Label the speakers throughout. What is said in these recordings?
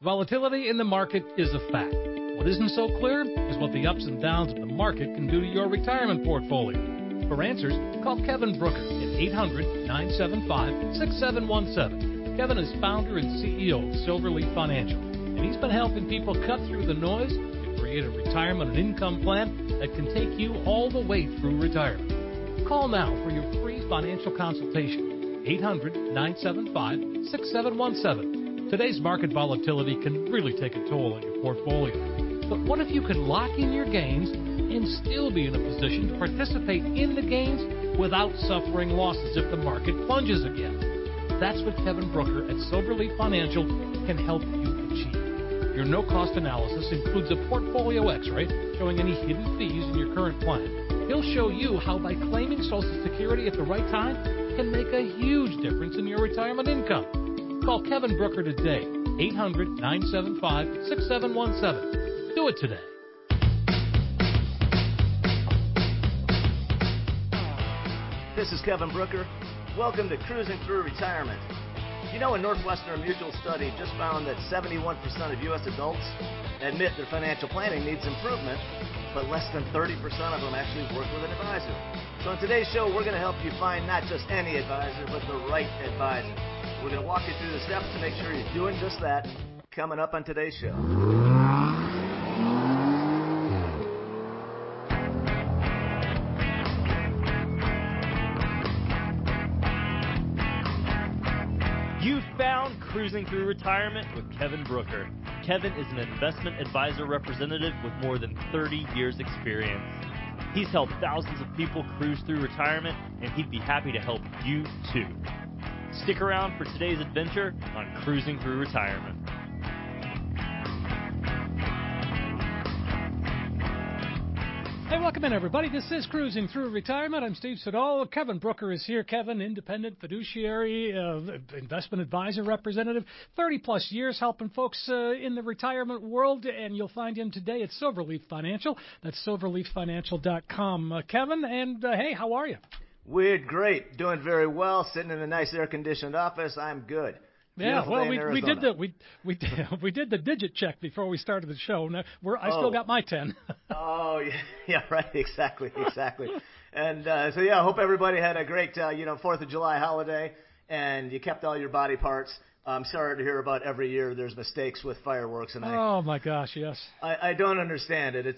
Speaker 1: Volatility in the market is a fact. What isn't so clear is what the ups and downs of the market can do to your retirement portfolio. For answers, call Kevin Brooker at 800-975-6717. Kevin is founder and CEO of Silverleaf Financial, and he's been helping people cut through the noise to create a retirement and income plan that can take you all the way through retirement. Call now for your free financial consultation. 800-975-6717. Today's market volatility can really take a toll on your portfolio. But what if you could lock in your gains and still be in a position to participate in the gains without suffering losses if the market plunges again? That's what Kevin Brooker at Silverleaf Financial can help you achieve. Your no-cost analysis includes a portfolio x-ray showing any hidden fees in your current plan. He'll show you how by claiming Social Security at the right time can make a huge difference in your retirement income. Call Kevin Brooker today, 800-975-6717. Do it today.
Speaker 2: This is Kevin Brooker. Welcome to Cruising Through Retirement. You know, a Northwestern Mutual study just found that 71% of U.S. adults admit their financial planning needs improvement, but less than 30% of them actually work with an advisor. So in today's show, we're going to help you find not just any advisor, but the right advisor. We're going to walk you through the steps to make sure you're doing just that, coming up on today's show.
Speaker 3: You found Cruising Through Retirement with Kevin Brooker. Kevin is an investment advisor representative with more than 30 years experience. He's helped thousands of people cruise through retirement, and he'd be happy to help you too. Stick around for today's adventure on Cruising Through Retirement.
Speaker 1: Hey, welcome in, everybody. This is Cruising Through Retirement. I'm Steve Siddall. Kevin Brooker is here. Kevin, independent fiduciary, investment advisor representative, 30-plus years helping folks in the retirement world, and you'll find him today at Silverleaf Financial. That's silverleaffinancial.com. Kevin, and hey, how are you?
Speaker 2: We're great. Doing very well. Sitting in a nice air-conditioned office. I'm good.
Speaker 1: Yeah, well, we did the digit check before we started the show. Now, I still got my 10.
Speaker 2: Oh, yeah, right, exactly. And so I hope everybody had a great 4th of July holiday, and you kept all your body parts. I'm sorry to hear about every year there's mistakes with fireworks, and
Speaker 1: oh my gosh, yes.
Speaker 2: I don't understand it.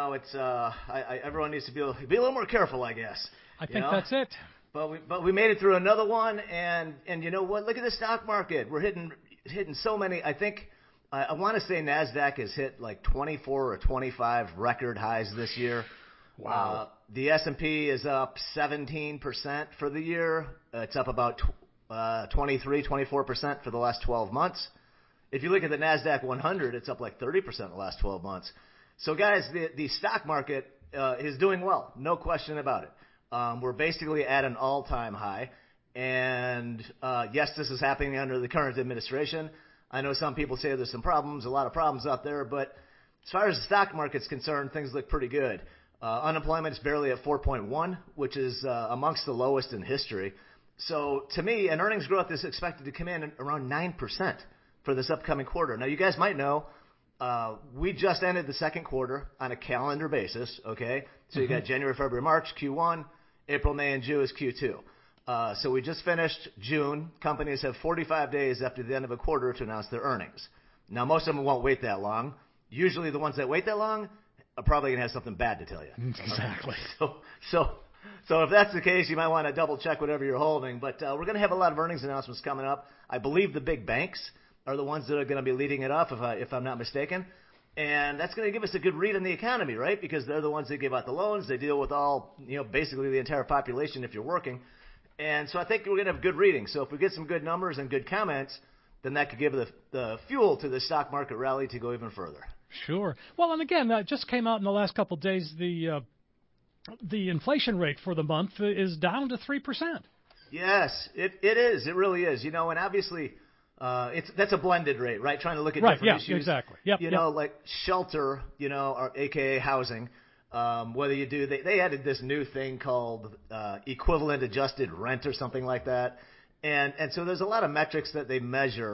Speaker 2: Everyone needs to be a little more careful, I guess.
Speaker 1: I think that's it.
Speaker 2: But we made it through another one, and you know what? Look at the stock market. We're hitting so many. I think I want to say NASDAQ has hit like 24 or 25 record highs this year.
Speaker 1: Wow.
Speaker 2: The S&P is up 17% for the year. It's up about 23-24% for the last 12 months. If you look at the NASDAQ 100, it's up like 30% in the last 12 months. So guys, the stock market is doing well, no question about it. We're basically at an all-time high, and yes, this is happening under the current administration. I know some people say there's some problems, a lot of problems out there, but as far as the stock market's concerned, things look pretty good. Unemployment is barely at 4.1, which is amongst the lowest in history. So to me, an earnings growth is expected to come in around 9% for this upcoming quarter. Now, you guys might know, we just ended the second quarter on a calendar basis, okay? So you got January, February, March, Q1. April, May, and June is Q2. So we just finished June. Companies have 45 days after the end of a quarter to announce their earnings. Now, most of them won't wait that long. Usually the ones that wait that long are probably going to have something bad to tell you.
Speaker 1: Exactly.
Speaker 2: So if that's the case, you might want to double-check whatever you're holding. But we're going to have a lot of earnings announcements coming up. I believe the big banks are the ones that are going to be leading it off, if I'm not mistaken. And that's going to give us a good read on the economy, right? Because they're the ones that give out the loans. They deal with basically the entire population if you're working. And so I think we're going to have good reading. So if we get some good numbers and good comments, then that could give the fuel to the stock market rally to go even further.
Speaker 1: Sure. Well, and again, just came out in the last couple of days, the inflation rate for the month is down to 3%.
Speaker 2: Yes, it is. It really is. And obviously – that's a blended rate, right? Trying to look at different issues.
Speaker 1: Exactly. Yep.
Speaker 2: Like shelter, or AKA housing. Whether you do, they added this new thing called equivalent adjusted rent or something like that. And so there's a lot of metrics that they measure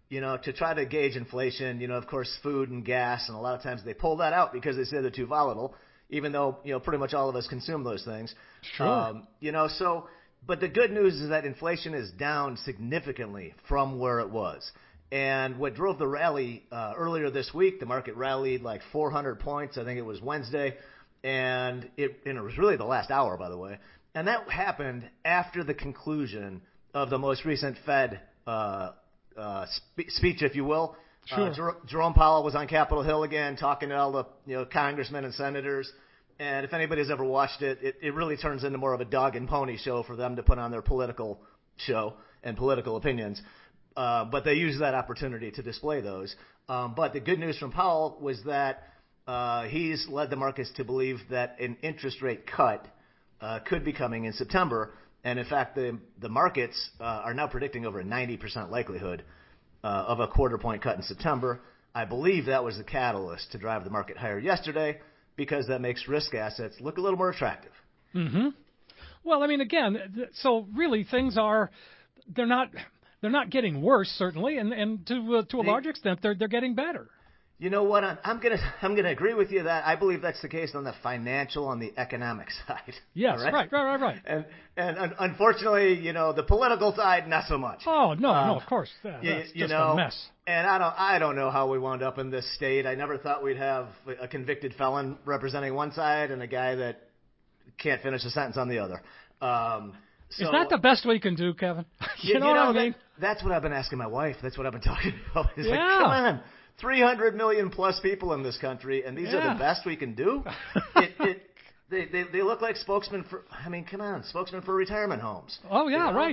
Speaker 2: to try to gauge inflation, of course, food and gas, and a lot of times they pull that out because they say they're too volatile, even though, pretty much all of us consume those things.
Speaker 1: Sure.
Speaker 2: But the good news is that inflation is down significantly from where it was. And what drove the rally earlier this week, the market rallied like 400 points. I think it was Wednesday. And it was really the last hour, by the way. And that happened after the conclusion of the most recent Fed speech, if you will.
Speaker 1: Sure.
Speaker 2: Jerome Powell was on Capitol Hill again, talking to all the congressmen and senators. And if anybody's ever watched it, it really turns into more of a dog and pony show for them to put on their political show and political opinions. But they use that opportunity to display those. But the good news from Powell was that he's led the markets to believe that an interest rate cut could be coming in September. And in fact, the markets are now predicting over a 90% likelihood of a quarter point cut in September. I believe that was the catalyst to drive the market higher yesterday, because that makes risk assets look a little more attractive.
Speaker 1: Mm-hmm. Well, I mean, again, so really things they're not getting worse, certainly, and to a large extent they're getting better.
Speaker 2: You know what? I'm gonna agree with you that I believe that's the case on the financial, on the economic side.
Speaker 1: Yes,
Speaker 2: right.
Speaker 1: Right.
Speaker 2: And unfortunately, the political side, not so much.
Speaker 1: Oh no, of course, that's just a mess.
Speaker 2: And I don't know how we wound up in this state. I never thought we'd have a convicted felon representing one side and a guy that can't finish a sentence on the other.
Speaker 1: Is that the best we can do, Kevin? You know what I mean?
Speaker 2: That's what I've been asking my wife. That's what I've been talking about. It's
Speaker 1: yeah.
Speaker 2: Like, come on. 300 million plus people in this country, and these are the best we can do. They look like spokesmen for. I mean, come on, spokesmen for retirement homes.
Speaker 1: Oh yeah, right.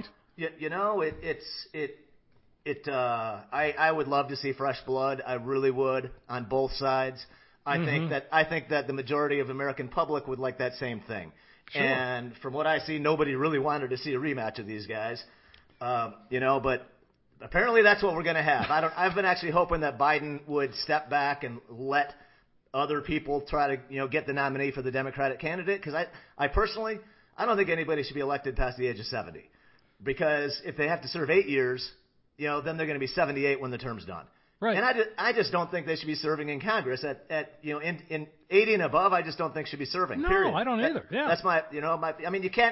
Speaker 2: I would love to see fresh blood. I really would, on both sides. I think that the majority of American public would like that same thing.
Speaker 1: Sure.
Speaker 2: And from what I see, nobody really wanted to see a rematch of these guys. But apparently that's what we're going to have. I've been actually hoping that Biden would step back and let other people try to, get the nominee for the Democratic candidate. Because I personally, I don't think anybody should be elected past the age of 70. Because if they have to serve 8 years, then they're going to be 78 when the term's done.
Speaker 1: Right.
Speaker 2: And I just don't think they should be serving in Congress in 80 and above. I just don't think should be serving.
Speaker 1: No,
Speaker 2: period.
Speaker 1: I don't either. Yeah.
Speaker 2: That's you can't.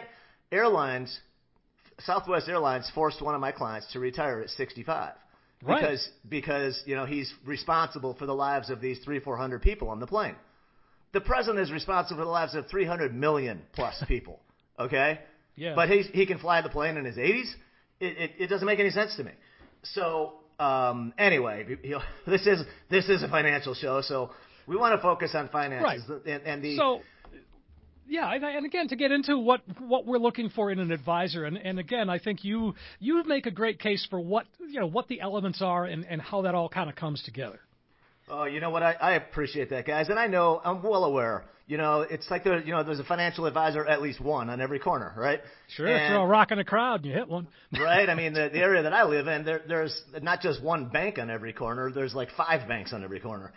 Speaker 2: Southwest Airlines forced one of my clients to retire at 65.
Speaker 1: Right.
Speaker 2: Because he's responsible for the lives of these 300-400 people on the plane. The president is responsible for the lives of 300 million plus people. Okay.
Speaker 1: Yeah.
Speaker 2: But he can fly the plane in his 80s. It doesn't make any sense to me. So anyway, this is a financial show, so we want to focus on finances.
Speaker 1: Right. Yeah, and again, to get into what we're looking for in an advisor, and again, I think you make a great case for what the elements are and how that all kind of comes together.
Speaker 2: Oh, you know what? I appreciate that, guys, and I'm well aware. It's like there's a financial advisor, at least one on every corner, right?
Speaker 1: Sure, throw a rock in a crowd and you hit one.
Speaker 2: Right. I mean, the area that I live in, there's not just one bank on every corner. There's like 5 banks on every corner.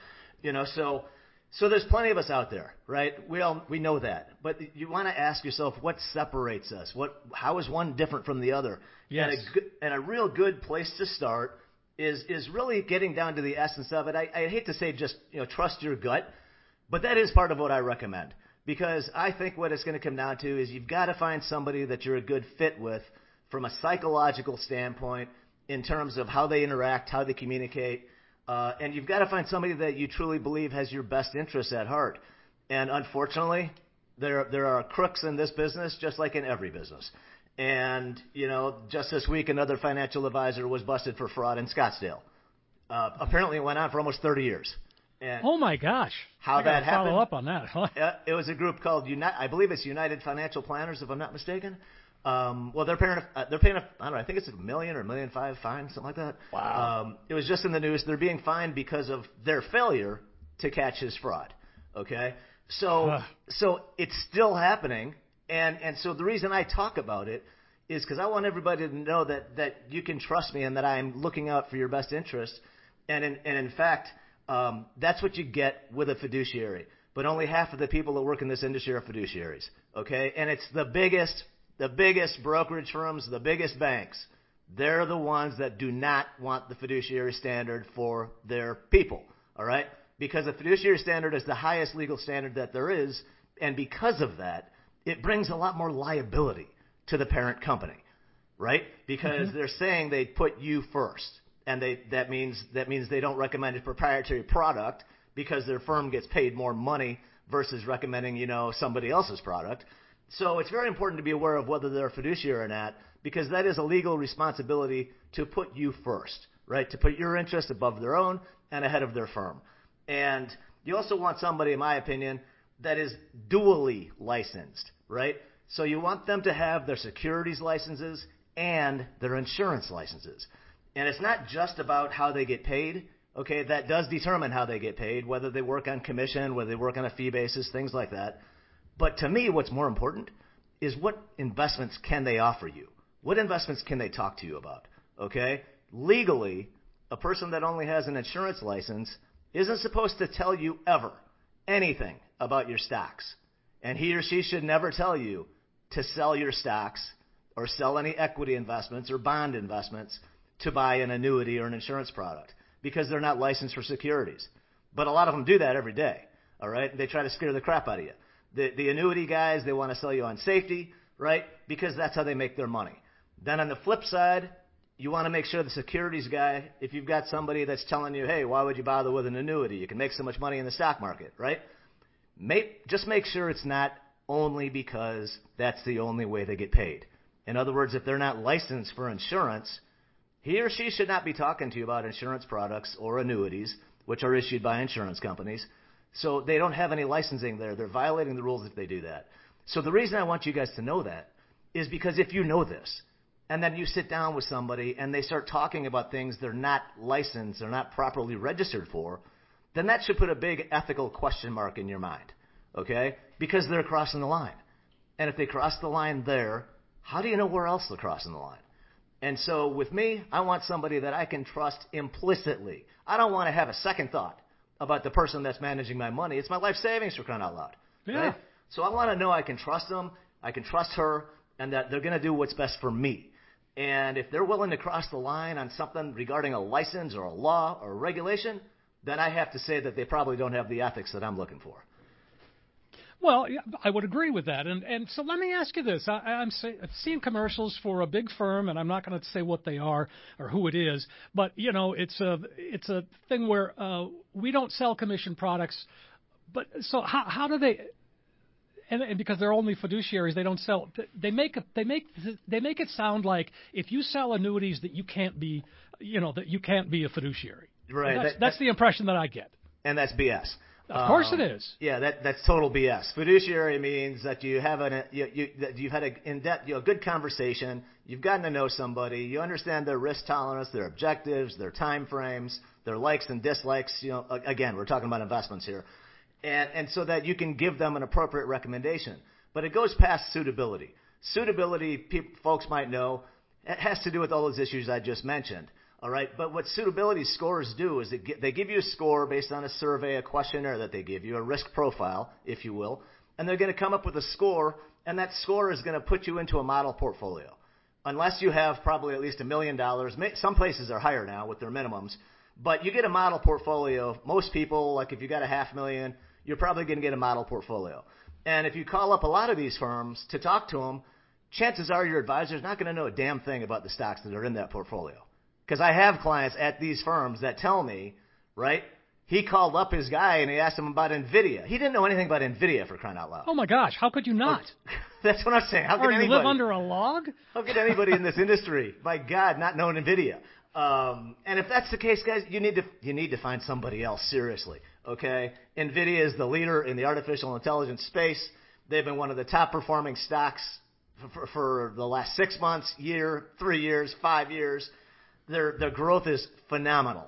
Speaker 2: So there's plenty of us out there, right? We know that, but you want to ask yourself what separates us. How is one different from the other?
Speaker 1: Yes.
Speaker 2: And a real good place to start is really getting down to the essence of it. I hate to say just trust your gut, but that is part of what I recommend, because I think what it's going to come down to is you've got to find somebody that you're a good fit with from a psychological standpoint in terms of how they interact, how they communicate. And you've got to find somebody that you truly believe has your best interests at heart. And unfortunately, there are crooks in this business, just like in every business. And, just this week, another financial advisor was busted for fraud in Scottsdale. Apparently it went on for almost 30 years. And
Speaker 1: oh my gosh.
Speaker 2: How that happened?
Speaker 1: Follow up on that.
Speaker 2: It was a group called I believe it's United Financial Planners, if I'm not mistaken. Well, they're paying I don't know, I think it's $1 million or $1.5 million fine, something like that.
Speaker 1: Wow.
Speaker 2: It was just in the news. They're being fined because of their failure to catch his fraud. Okay. So it's still happening. And so the reason I talk about it is because I want everybody to know that you can trust me and that I'm looking out for your best interest. And in fact, that's what you get with a fiduciary. But only half of the people that work in this industry are fiduciaries. Okay. And it's the biggest brokerage firms, the biggest banks They're the ones that do not want the fiduciary standard for their people, all right? Because the fiduciary standard is the highest legal standard that there is, and because of that, it brings a lot more liability to the parent company, right? Because they're saying they put you first, and that means they don't recommend a proprietary product because their firm gets paid more money versus recommending, somebody else's product. So it's very important to be aware of whether they're a fiduciary or not, because that is a legal responsibility to put you first, right? To put your interest above their own and ahead of their firm. And you also want somebody, in my opinion, that is dually licensed, right? So you want them to have their securities licenses and their insurance licenses. And it's not just about how they get paid. Okay, that does determine how they get paid, whether they work on commission, whether they work on a fee basis, things like that. But to me, what's more important is what investments can they offer you? What investments can they talk to you about? Okay? Legally, a person that only has an insurance license isn't supposed to tell you ever anything about your stocks. And he or she should never tell you to sell your stocks or sell any equity investments or bond investments to buy an annuity or an insurance product, because they're not licensed for securities. But a lot of them do that every day, all right? They try to scare the crap out of you. The annuity guys, they want to sell you on safety, right? Because that's how they make their money. Then on the flip side, you want to make sure the securities guy, if you've got somebody that's telling you, hey, why would you bother with an annuity? You can make so much money in the stock market, right? Just make sure it's not only because that's the only way they get paid. In other words, if they're not licensed for insurance, he or she should not be talking to you about insurance products or annuities, which are issued by insurance companies. So they don't have any licensing there. They're violating the rules if they do that. So the reason I want you guys to know that is because if you know this, and then you sit down with somebody and they start talking about things they're not licensed, they're not properly registered for, then that should put a big ethical question mark in your mind, okay? Because they're crossing the line. And if they cross the line there, how do you know where else they're crossing the line? And so with me, I want somebody that I can trust implicitly. I don't want to have a second thought about the person that's managing my money. It's my life savings, for crying out loud.
Speaker 1: Yeah.
Speaker 2: Right? So I want to know I can trust them, I can trust her, and that they're going to do what's best for me. And if they're willing to cross the line on something regarding a license or a law or a regulation, then I have to say that they probably don't have the ethics that I'm looking for.
Speaker 1: Well, I would agree with that. And so let me ask you this. I'm seeing commercials for a big firm, and I'm not going to say what they are or who it is, but, it's a thing where we don't sell commission products. But so how do they – and because they're only fiduciaries, they don't sell – they make it sound like if you sell annuities that you can't be – that you can't be a fiduciary.
Speaker 2: Right.
Speaker 1: That's the impression that I get.
Speaker 2: And that's BS.
Speaker 1: Of course it is.
Speaker 2: Yeah, that's total BS. Fiduciary means that you have that you've had a good conversation. You've gotten to know somebody. You understand their risk tolerance, their objectives, their time frames, their likes and dislikes. Again, we're talking about investments here, and so that you can give them an appropriate recommendation. But it goes past suitability. Suitability, folks might know, it has to do with all those issues I just mentioned. All right, but what suitability scores do is they give you a score based on a survey, a questionnaire that they give you, a risk profile, if you will, and they're going to come up with a score, and that score is going to put you into a model portfolio. Unless you have probably at least $1 million. Some places are higher now with their minimums, but you get a model portfolio. Most people, like if you got $500,000, you're probably going to get a model portfolio. And if you call up a lot of these firms to talk to them, chances are your advisor is not going to know a damn thing about the stocks that are in that portfolio. Because I have clients at these firms that tell me, right, he called up his guy and he asked him about NVIDIA. He didn't know anything about NVIDIA, for crying out loud.
Speaker 1: Oh, my gosh. How could you not?
Speaker 2: That's what I'm saying. How could
Speaker 1: Or
Speaker 2: anybody?
Speaker 1: You live under a log?
Speaker 2: How could anybody in this industry, my God, not know NVIDIA? And if that's the case, guys, you need to find somebody else, seriously, okay? NVIDIA is the leader in the artificial intelligence space. They've been one of the top performing stocks for the last 6 months, year, 3 years, 5 years. Their growth is phenomenal.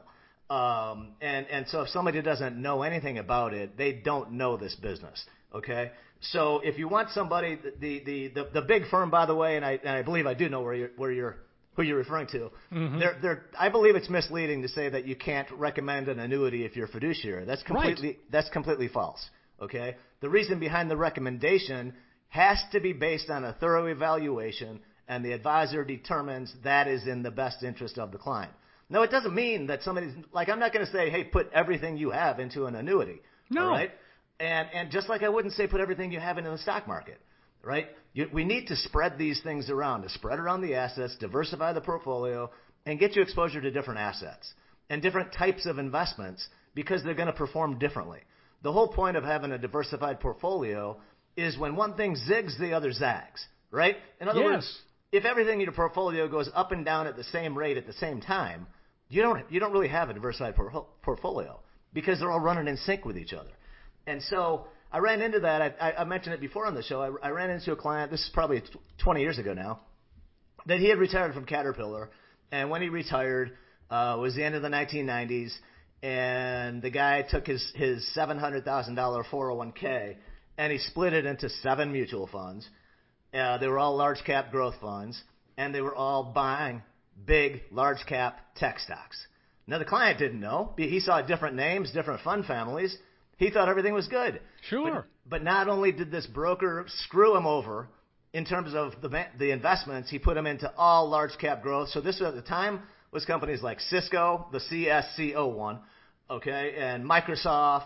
Speaker 2: And so if somebody doesn't know anything about it, they don't know this business, okay? So if you want somebody, the big firm, by the way, and I believe I do know who you're referring to, I believe it's misleading to say that you can't recommend an annuity if you're a fiduciary. That's completely false, okay? The reason behind the recommendation has to be based on a thorough evaluation and the advisor determines that is in the best interest of the client. No, it doesn't mean that somebody's like, I'm not going to say, hey, put everything you have into an annuity.
Speaker 1: No.
Speaker 2: All right? And just like I wouldn't say put everything you have into the stock market, right? We need to spread these things around, to spread around the assets, diversify the portfolio, and get you exposure to different assets and different types of investments because they're going to perform differently. The whole point of having a diversified portfolio is when one thing zigs, the other zags, right? In other words, if everything in your portfolio goes up and down at the same rate at the same time, you don't really have a diversified portfolio because they're all running in sync with each other. And so I ran into that. I mentioned it before on the show. I ran into a client, this is probably 20 years ago now, that he had retired from Caterpillar. And when he retired, was the end of the 1990s, and the guy took his $700,000 401k and he split it into 7 mutual funds. They were all large cap growth funds, and they were all buying big, large cap tech stocks. Now, the client didn't know. He saw different names, different fund families. He thought everything was good.
Speaker 1: Sure.
Speaker 2: But not only did this broker screw him over in terms of the investments, he put them into all large cap growth. So this at the time was companies like Cisco, the CSCO one, okay, and Microsoft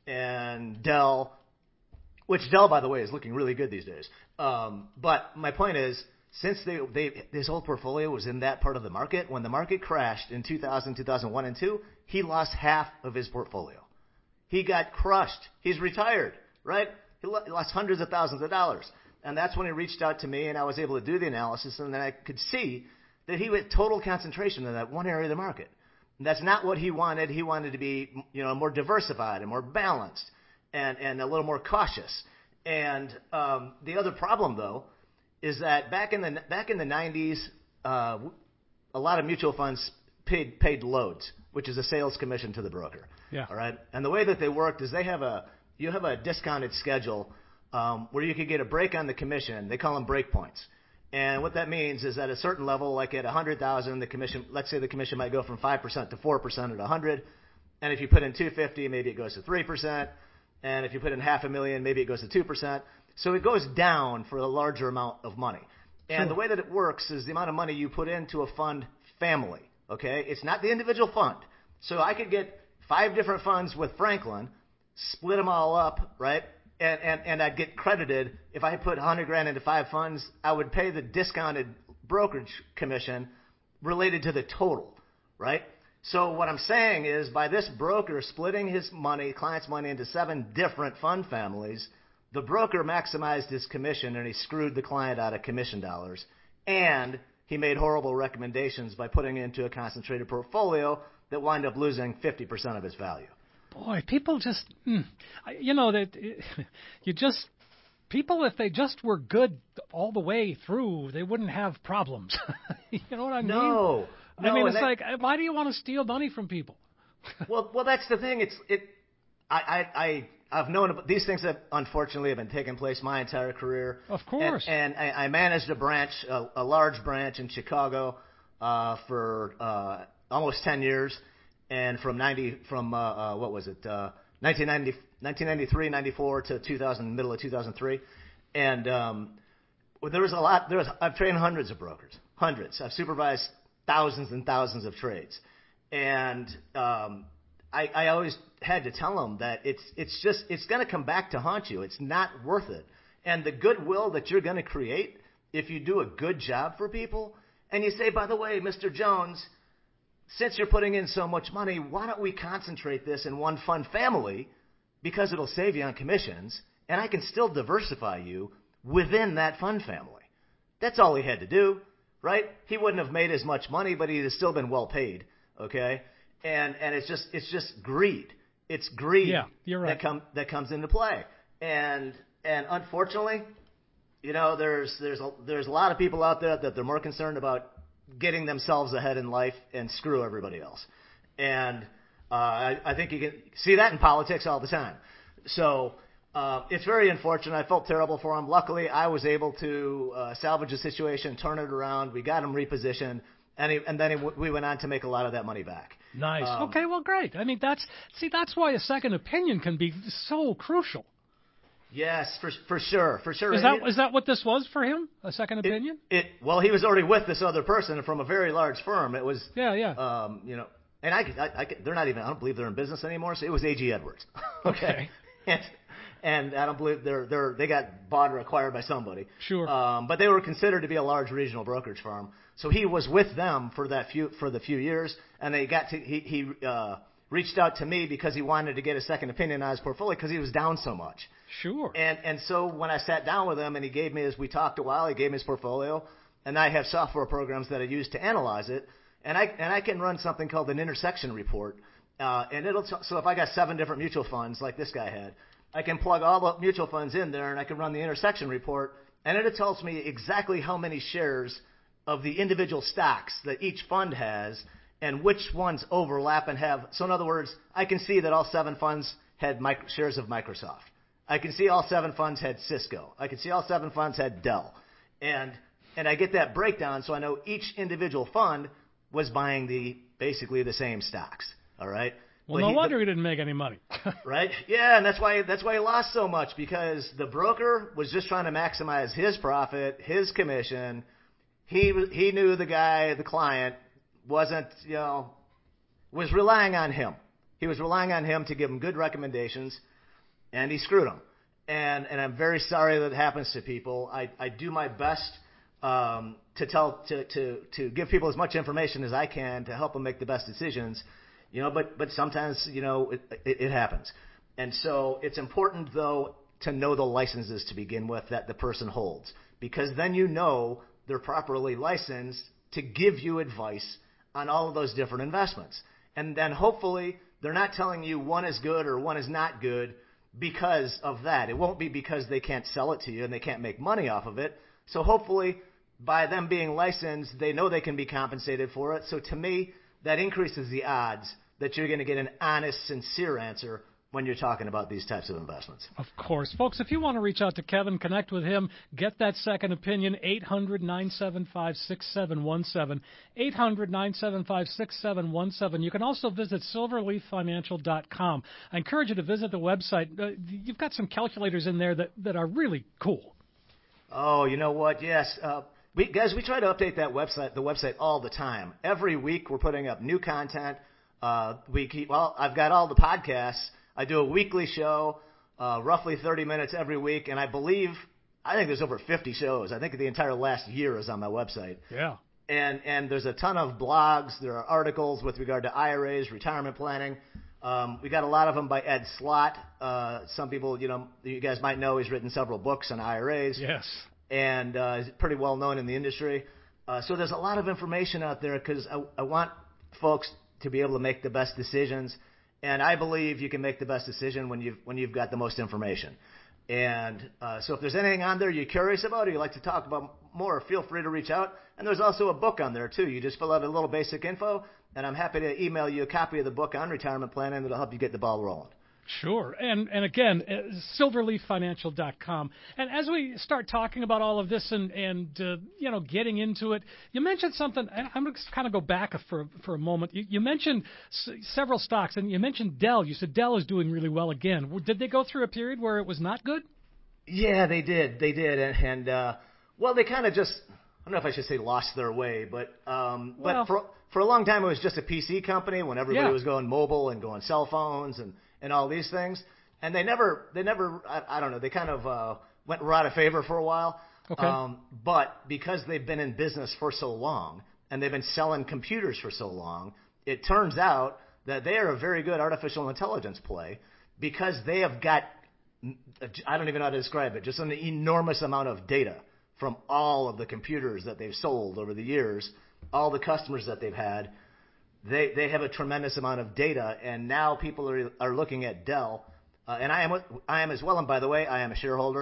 Speaker 2: and Dell, which Dell, by the way, is looking really good these days. But my point is, since this whole portfolio was in that part of the market, when the market crashed in 2000, 2001, and 2002, he lost half of his portfolio. He got crushed. He's retired, right? He lost hundreds of thousands of dollars. And that's when he reached out to me, and I was able to do the analysis, and then I could see that he had total concentration in that one area of the market. And that's not what he wanted. He wanted to be, more diversified and more balanced and a little more cautious. And the other problem, though, is that back in the 90s, a lot of mutual funds paid loads, which is a sales commission to the broker.
Speaker 1: Yeah.
Speaker 2: All right. And the way that they worked is you have a discounted schedule where you could get a break on the commission. They call them break points. And what that means is at a certain level, like at 100,000, the commission, let's say the commission might go from 5% to 4% at 100. And if you put in 250, maybe it goes to 3%. And if you put in $500,000, maybe it goes to 2%. So it goes down for a larger amount of money. And
Speaker 1: Sure.
Speaker 2: the way that it works is the amount of money you put into a fund family. Okay, it's not the individual fund. So I could get 5 different funds with Franklin, split them all up, right? And I'd get credited. If I put $100,000 into 5 funds, I would pay the discounted brokerage commission related to the total, right? So what I'm saying is by this broker splitting his money, client's money, into 7 different fund families, the broker maximized his commission and he screwed the client out of commission dollars. And he made horrible recommendations by putting it into a concentrated portfolio that wound up losing 50% of its value.
Speaker 1: Boy, people just, people, if they just were good all the way through, they wouldn't have problems. You know what I mean?
Speaker 2: No.
Speaker 1: I mean, it's like, why do you want to steal money from people?
Speaker 2: Well, that's the thing. I've known about these things that unfortunately have been taking place my entire career.
Speaker 1: Of course.
Speaker 2: And I managed a branch, a large branch in Chicago, for almost 10 years, and from 1993, 94 to 2000, middle of 2003, and there was a lot. I've trained hundreds of brokers, hundreds. I've supervised thousands and thousands of trades, and I always had to tell them that it's going to come back to haunt you. It's not worth it. And the goodwill that you're going to create if you do a good job for people, and you say, by the way, Mr. Jones, since you're putting in so much money, why don't we concentrate this in one fund family because it'll save you on commissions, and I can still diversify you within that fund family. That's all he had to do, right? He wouldn't have made as much money, but he'd have still been well paid, okay? And it's just greed. It's greed.
Speaker 1: Yeah, you're right.
Speaker 2: that comes into play. And unfortunately, there's a lot of people out there that they're more concerned about getting themselves ahead in life and screw everybody else. And I think you can see that in politics all the time. So it's very unfortunate. I felt terrible for him. Luckily, I was able to salvage the situation, turn it around. We got him repositioned, and then we went on to make a lot of that money back.
Speaker 1: Nice. Okay, well, great. I mean, that's why a second opinion can be so crucial.
Speaker 2: Yes, for sure.
Speaker 1: Is that what this was for him? A second opinion?
Speaker 2: Well, he was already with this other person from a very large firm. It was and they're not even. I don't believe they're in business anymore. So it was A.G. Edwards. Okay. And I don't believe they got bought or acquired by somebody.
Speaker 1: Sure.
Speaker 2: But they were considered to be a large regional brokerage firm. So he was with them for the few years, and he reached out to me because he wanted to get a second opinion on his portfolio because he was down so much.
Speaker 1: Sure.
Speaker 2: And so when I sat down with him and we talked a while, he gave me his portfolio, and I have software programs that I use to analyze it, and I can run something called an intersection report, and so if I got 7 different mutual funds like this guy had, I can plug all the mutual funds in there, and I can run the intersection report, and it tells me exactly how many shares of the individual stocks that each fund has and which ones overlap and have. So in other words, I can see that all 7 funds had shares of Microsoft. I can see all 7 funds had Cisco. I can see all 7 funds had Dell. And I get that breakdown, so I know each individual fund was buying basically the same stocks. All right?
Speaker 1: Well, no wonder he didn't make any money.
Speaker 2: Right? Yeah, and that's why he lost so much, because the broker was just trying to maximize his profit, his commission. He knew the client was relying on him. He was relying on him to give him good recommendations, and he screwed him. And I'm very sorry that happens to people. I do my best to give people as much information as I can to help them make the best decisions. But sometimes, it happens. And so it's important, though, to know the licenses to begin with that the person holds, because then they're properly licensed to give you advice on all of those different investments. And then hopefully they're not telling you one is good or one is not good because of that. It won't be because they can't sell it to you and they can't make money off of it. So hopefully by them being licensed, they know they can be compensated for it. So to me, that increases the odds that you're going to get an honest, sincere answer when you're talking about these types of investments.
Speaker 1: Of course. Folks, if you want to reach out to Kevin, connect with him, get that second opinion, 800-975-6717, 800-975-6717. You can also visit silverleaffinancial.com. I encourage you to visit the website. You've got some calculators in there that are really cool.
Speaker 2: Oh, you know what? Yes. We try to update the website all the time. Every week we're putting up new content. I've got all the podcasts. I do a weekly show, roughly 30 minutes every week, and I think there's over 50 shows. I think the entire last year is on my website.
Speaker 1: Yeah.
Speaker 2: And there's a ton of blogs. There are articles with regard to IRAs, retirement planning. We got a lot of them by Ed Slott. Some people, you guys might know he's written several books on IRAs.
Speaker 1: Yes.
Speaker 2: And he's pretty well known in the industry. So there's a lot of information out there because I want folks to be able to make the best decisions. And I believe you can make the best decision when you've got the most information. And so if there's anything on there you're curious about or you'd like to talk about more, feel free to reach out. And there's also a book on there, too. You just fill out a little basic info, and I'm happy to email you a copy of the book on retirement planning that'll help you get the ball rolling.
Speaker 1: Sure. And again, silverleaffinancial.com. And as we start talking about all of this and getting into it, you mentioned something, and I'm going to kind of go back for a moment. You mentioned several stocks, and you mentioned Dell. You said Dell is doing really well again. Did they go through a period where it was not good?
Speaker 2: Yeah, they did. They did. And they kind of just, I don't know if I should say lost their way, but for a long time it was just a PC company when everybody was going mobile and going cell phones and all these things. And they never, I don't know, they kind of were out of favor for a while.
Speaker 1: Okay.
Speaker 2: But because they've been in business for so long and they've been selling computers for so long, it turns out that they are a very good artificial intelligence play because they have got, I don't even know how to describe it, just an enormous amount of data from all of the computers that they've sold over the years, all the customers that they've had. They have a tremendous amount of data, and now people are looking at Dell, and I am as well. And by the way, I am a shareholder.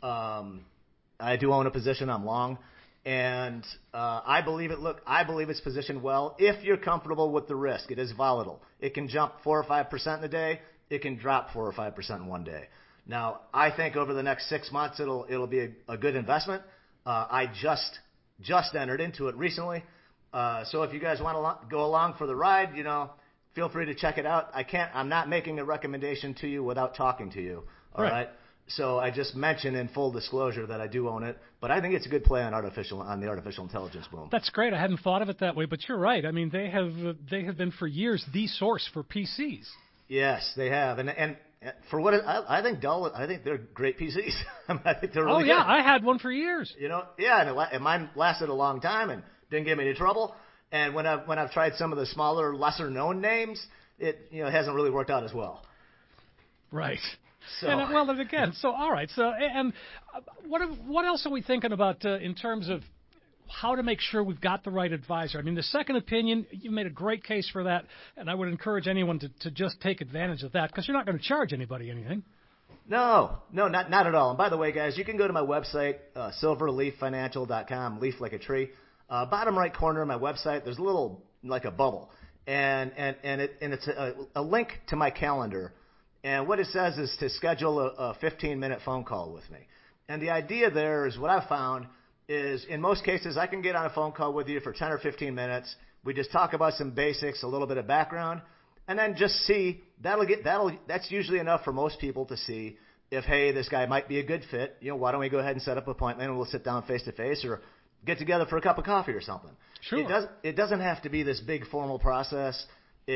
Speaker 2: I do own a position. I'm long, and I believe it's positioned well if you're comfortable with the risk. It is volatile. It can jump 4 or 5% in a day. It can drop 4 or 5% in one day. Now, I think over the next 6 months it'll be a good investment. I just entered into it recently. So if you guys want to go along for the ride, feel free to check it out. I'm not making a recommendation to you without talking to you. All right. So I just mentioned in full disclosure that I do own it, but I think it's a good play on the artificial intelligence boom.
Speaker 1: That's great. I hadn't thought of it that way, but you're right. I mean, they have been for years the source for PCs.
Speaker 2: Yes, they have, and for what I think, I think they're great PCs. I think they're really
Speaker 1: Oh yeah,
Speaker 2: good.
Speaker 1: I had one for years.
Speaker 2: And mine lasted a long time and didn't give me any trouble. And when I've tried some of the smaller, lesser known names, it hasn't really worked out as well.
Speaker 1: Right.
Speaker 2: So,
Speaker 1: and again, so all right. So and what else are we thinking about in terms of how to make sure we've got the right advisor? I mean, the second opinion, you made a great case for that, and I would encourage anyone to just take advantage of that because you're not going to charge anybody anything.
Speaker 2: No, not at all. And by the way, guys, you can go to my website, silverleaffinancial.com, leaf like a tree. Bottom right corner of my website, there's a little like a bubble, and it's a link to my calendar. And what it says is to schedule a 15-minute phone call with me. And the idea there is what I've found is in most cases I can get on a phone call with you for 10 or 15 minutes. We just talk about some basics, a little bit of background, and then just see that's usually enough for most people to see if, hey, this guy might be a good fit. Why don't we go ahead and set up an appointment and we'll sit down face to face or get together for a cup of coffee or something.
Speaker 1: Sure.
Speaker 2: It doesn't have to be this big formal process.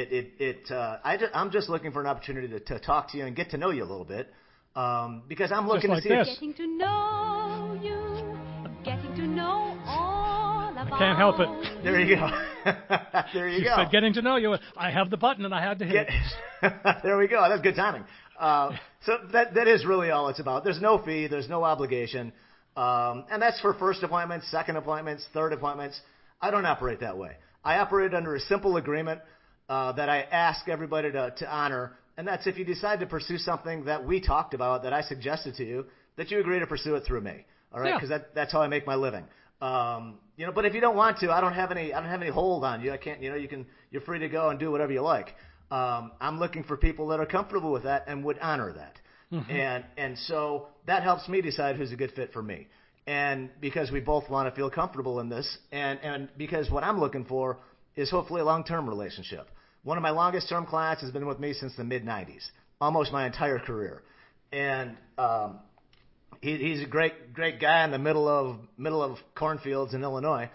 Speaker 2: I'm just looking for an opportunity to talk to you and get to know you a little bit, because I'm looking
Speaker 1: like
Speaker 2: to see.
Speaker 1: This.
Speaker 4: Getting to know you, getting to know all about.
Speaker 1: I can't help it.
Speaker 2: There you go. There you go.
Speaker 1: Said getting to know you. I have the button and I had to hit it.
Speaker 2: There we go. That's good timing. So that is really all it's about. There's no fee. There's no obligation. And that's for first appointments, second appointments, third appointments. I don't operate that way. I operate under a simple agreement that I ask everybody to honor, and that's if you decide to pursue something that we talked about, that I suggested to you, that you agree to pursue it through me. All right, because that's how I make my living. But if you don't want to, I don't have any hold on you. I can't. You're free to go and do whatever you like. I'm looking for people that are comfortable with that and would honor that. Mm-hmm. And so that helps me decide who's a good fit for me. And because we both want to feel comfortable in this, and because what I'm looking for is hopefully a long-term relationship. One of my longest-term clients has been with me since the mid-'90s, almost my entire career. And he's a great guy in the middle of cornfields in Illinois,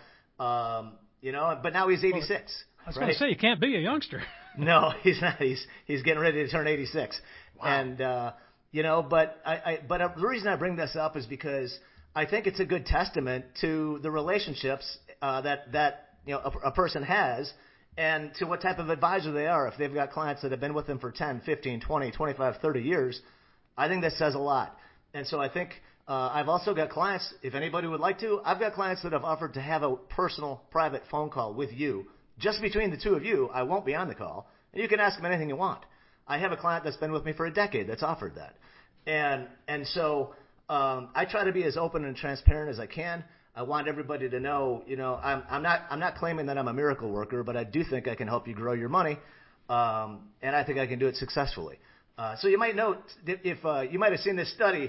Speaker 2: but now he's 86.
Speaker 1: I was going to say, you can't be a youngster.
Speaker 2: No, he's not. He's getting ready to turn 86.
Speaker 1: Wow.
Speaker 2: And, but the reason I bring this up is because I think it's a good testament to the relationships that a person has, and to what type of advisor they are. If they've got clients that have been with them for 10, 15, 20, 25, 30 years, I think that says a lot. And so I think I've also got clients, if anybody would like to, I've got clients that have offered to have a personal, private phone call with you. Just between the two of you, I won't be on the call, and you can ask them anything you want. I have a client that's been with me for a decade that's offered that. And so I try to be as open and transparent as I can. I want everybody to know, I'm not claiming that I'm a miracle worker, but I do think I can help you grow your money, and I think I can do it successfully. So you might note, if you might have seen this study,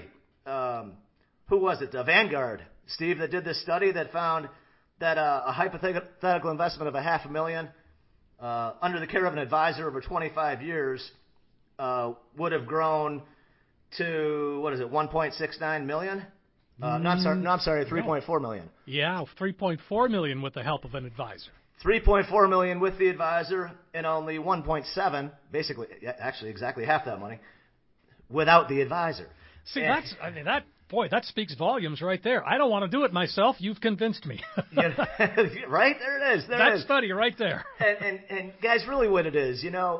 Speaker 2: who was it? Vanguard, Steve, that did this study that found that a hypothetical investment of $500,000 under the care of an advisor over 25 years would have grown to, 1.69 million? No, I'm sorry, 3.4 million.
Speaker 1: Yeah, 3.4 million with the help of an advisor.
Speaker 2: 3.4 million with the advisor, and only 1.7, basically, actually exactly half that money, without the advisor.
Speaker 1: See, that speaks volumes right there. I don't want to do it myself. You've convinced me.
Speaker 2: Right? There it is.
Speaker 1: That study right there.
Speaker 2: And guys, really what it is,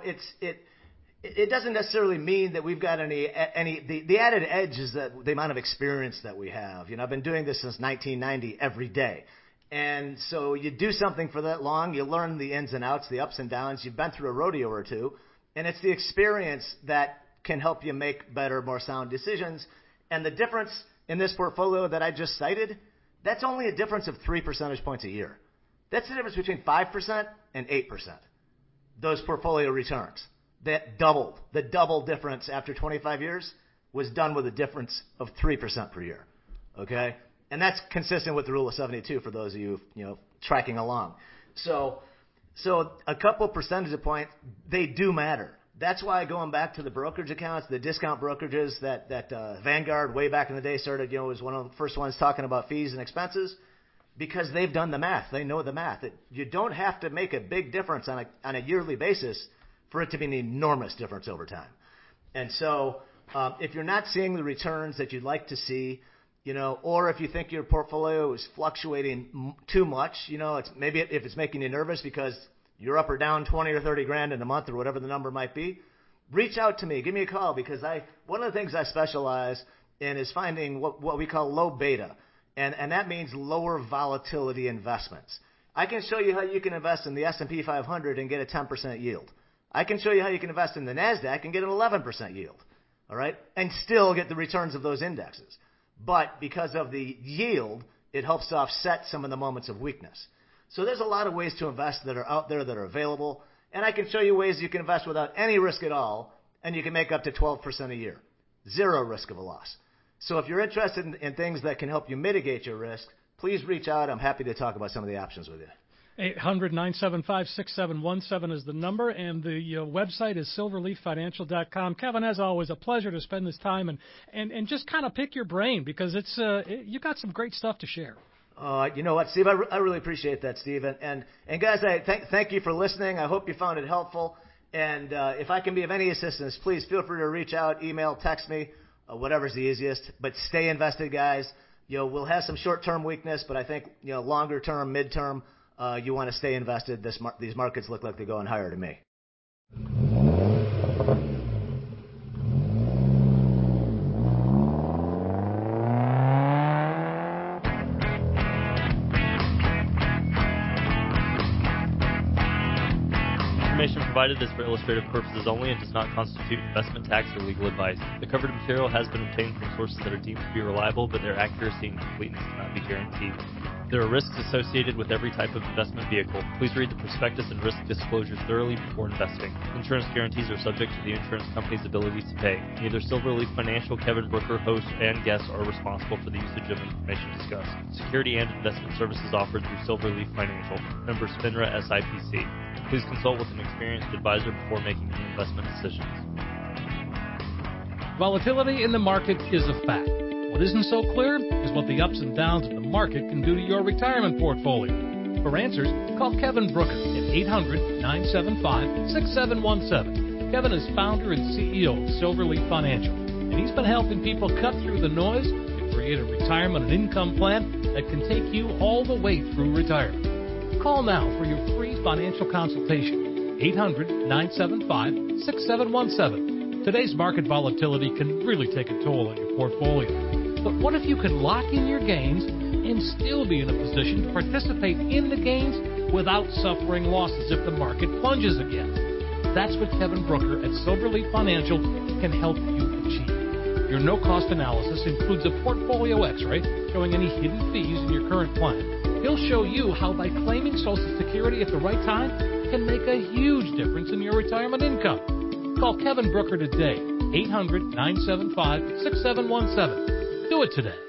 Speaker 2: it doesn't necessarily mean that we've got the added edge is that the amount of experience that we have. I've been doing this since 1990 every day. And so you do something for that long, you learn the ins and outs, the ups and downs. You've been through a rodeo or two, and it's the experience that can help you make better, more sound decisions. And the difference in this portfolio that I just cited, that's only a difference of 3 percentage points a year. That's the difference between 5% and 8%. Those portfolio returns. That doubled. The double difference after 25 years was done with a difference of 3% per year. Okay? And that's consistent with the rule of 72 for those of you, tracking along. So a couple percentage points, they do matter. That's why going back to the brokerage accounts, the discount brokerages that Vanguard way back in the day started, was one of the first ones talking about fees and expenses, because they've done the math. They know the math. You don't have to make a big difference on a yearly basis for it to be an enormous difference over time. And so if you're not seeing the returns that you'd like to see, or if you think your portfolio is fluctuating too much, maybe if it's making you nervous because you're up or down 20 or 30 grand in a month or whatever the number might be, reach out to me. Give me a call, because one of the things I specialize in is finding what we call low beta. And that means lower volatility investments. I can show you how you can invest in the S&P 500 and get a 10% yield. I can show you how you can invest in the NASDAQ and get an 11% yield, all right, and still get the returns of those indexes. But because of the yield, it helps to offset some of the moments of weakness. So there's a lot of ways to invest that are out there that are available, and I can show you ways you can invest without any risk at all, and you can make up to 12% a year. Zero risk of a loss. So if you're interested in things that can help you mitigate your risk, please reach out. I'm happy to talk about some of the options with you.
Speaker 1: 800-975-6717 is the number, and the website is silverleaffinancial.com. Kevin, as always, a pleasure to spend this time and just kind of pick your brain, because you got some great stuff to share.
Speaker 2: You know what, Steve? I really appreciate that, Steve. And guys, I thank you for listening. I hope you found it helpful. And if I can be of any assistance, please feel free to reach out, email, text me. Whatever's the easiest, but stay invested, guys. We'll have some short-term weakness, but I think, longer-term, mid-term, you want to stay invested. These markets look like they're going higher to me.
Speaker 3: Information provided is for illustrative purposes only and does not constitute investment, tax, or legal advice. The covered material has been obtained from sources that are deemed to be reliable, but their accuracy and completeness cannot be guaranteed. There are risks associated with every type of investment vehicle. Please read the prospectus and risk disclosures thoroughly before investing. Insurance guarantees are subject to the insurance company's ability to pay. Neither Silverleaf Financial, Kevin Brooker, host, and guests are responsible for the usage of information discussed. Security and investment services offered through Silverleaf Financial. Member FINRA SIPC. Please consult with an experienced advisor before making any investment decisions.
Speaker 1: Volatility in the market is a fact. What isn't so clear is what the ups and downs of the market can do to your retirement portfolio. For answers, call Kevin Brooker at 800-975-6717. Kevin is founder and CEO of Silverleaf Financial, and he's been helping people cut through the noise to create a retirement and income plan that can take you all the way through retirement. Call now for your free financial consultation. 800-975-6717. Today's market volatility can really take a toll on your portfolio. But what if you could lock in your gains and still be in a position to participate in the gains without suffering losses if the market plunges again? That's what Kevin Brooker at Silverleaf Financial can help you achieve. Your no-cost analysis includes a portfolio x-ray showing any hidden fees in your current plan. He'll show you how by claiming Social Security at the right time can make a huge difference in your retirement income. Call Kevin Brooker today, 800-975-6717. Do it today.